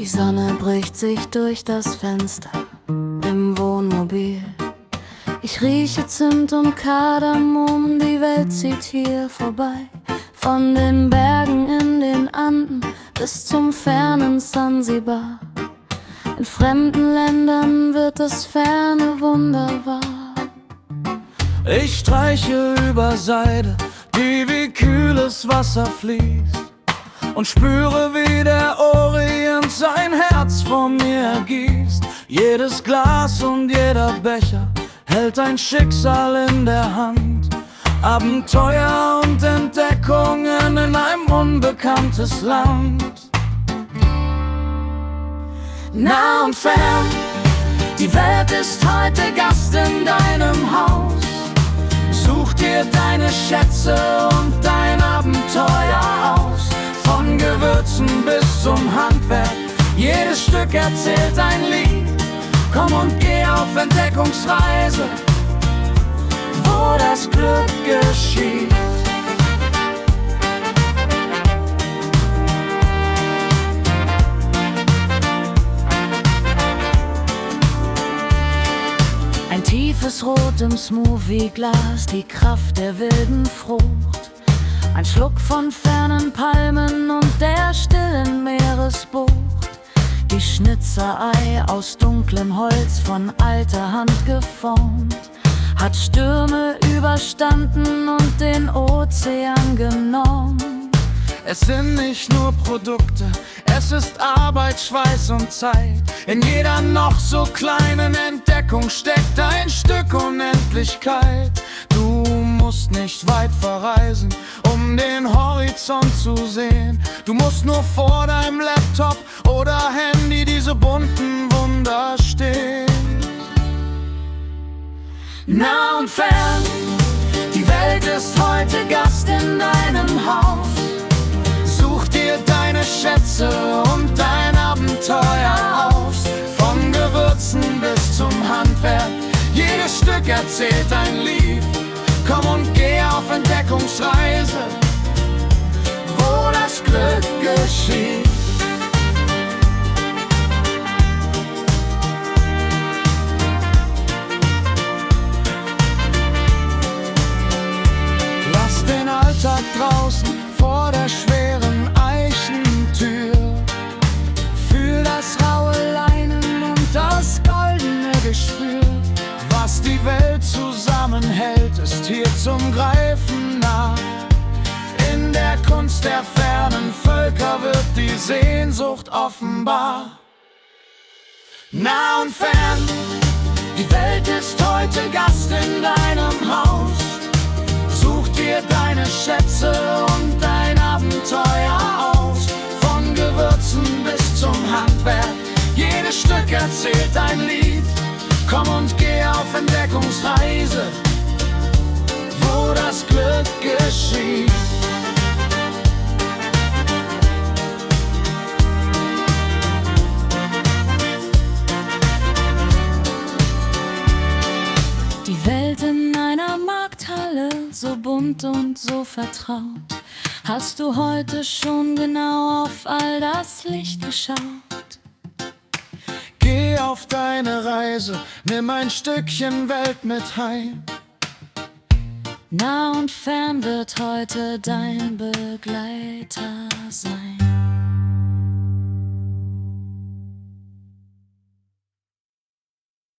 Die Sonne bricht sich durch das Fenster im Wohnmobil. Ich rieche Zimt und Kardamom, die Welt zieht hier vorbei. Von den Bergen in den Anden bis zum fernen Sansibar. In fremden Ländern wird das Ferne wunderbar. Ich streiche über Seide, die wie kühles Wasser fließt, und spüre, wie der Orient sein Herz vor mir ergießt. Jedes Glas und jeder Becher hält ein Schicksal in der Hand. Abenteuer und Entdeckungen in einem unbekanntes Land. Nah und fern, die Welt ist heute Gast in deinem Haus. Such dir deine Schätze und dein Abenteuer aus. Von Gewürzen bis zum Handwerk, jedes Stück erzählt ein Lied. Komm und geh auf Entdeckungsreise, wo das Glück geschieht. Ein tiefes Rot im Smoothie-Glas, die Kraft der wilden Frucht. Ein Schluck von fernen Palmen und der stillen Meeresbucht. Die Schnitzerei aus dunklem Holz von alter Hand geformt, hat Stürme überstanden und den Ozean genormt. Es sind nicht nur Produkte, es ist Arbeit, Schweiß und Zeit. In jeder noch so kleinen Entdeckung steckt ein Stück Unendlichkeit. Du musst nicht weit verreisen, um den Horizont zu sehen. Du musst nur vor deinem Laptop oder Handy diese bunten Wunder stehen. Nah und fern, die Welt ist heute Gast in deinem Haus. Such dir deine Schätze und dein Abenteuer aus. Von Gewürzen bis zum Handwerk, jedes Stück erzählt ein Lied. Komm und geh auf Entdeckungsreise, wo das Glück geschieht. Lass den Alltag draußen vor der schweren Eichentür. Fühl das raue Leinen und das goldene Gespür. Was die Welt zusammenhält, ist hier zum Greifen nah. In der Kunst der fernen Völker wird die Sehnsucht offenbar. Nah und fern, die Welt ist heute Gast in deinem Haus. Such dir deine Schätze und dein Abenteuer aus. Von Gewürzen bis zum Handwerk, jedes Stück erzählt ein Lied. Komm und geh auf Entdeckungsreise, wo das Glück geschieht. Die Welt in einer Markthalle, so bunt und so vertraut. Hast du heute schon genau auf all das Licht geschaut? Geh auf deine Reise, nimm ein Stückchen Welt mit heim. Nah und fern wird heute dein Begleiter sein.